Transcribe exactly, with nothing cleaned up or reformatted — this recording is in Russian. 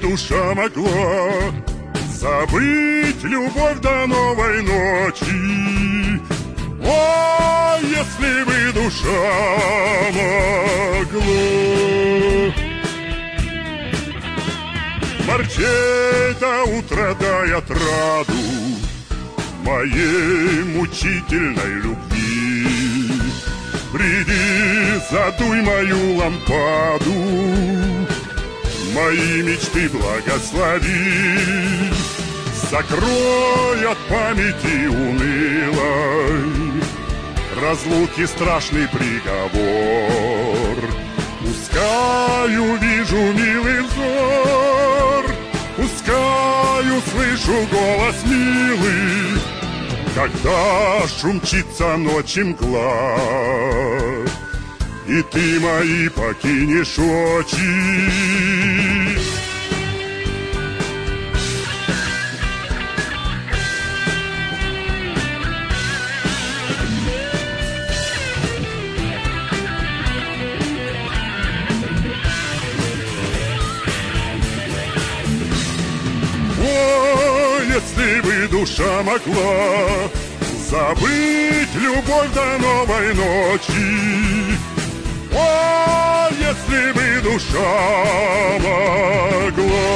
душа могла забыть любовь до новой ночи. О, если бы душа могла морчей до утра дай отраду моей мучительной любви. Приди, задуй мою лампаду, мои мечты благослови. Закрой от памяти унылой разлуки страшный приговор. Пускай увижу милый взор, пускай услышу голос милый, когда шум мчится ночи мгла, и ты мои покинешь очи. Если бы душа могла забыть любовь до новой ночи, о, если бы душа могла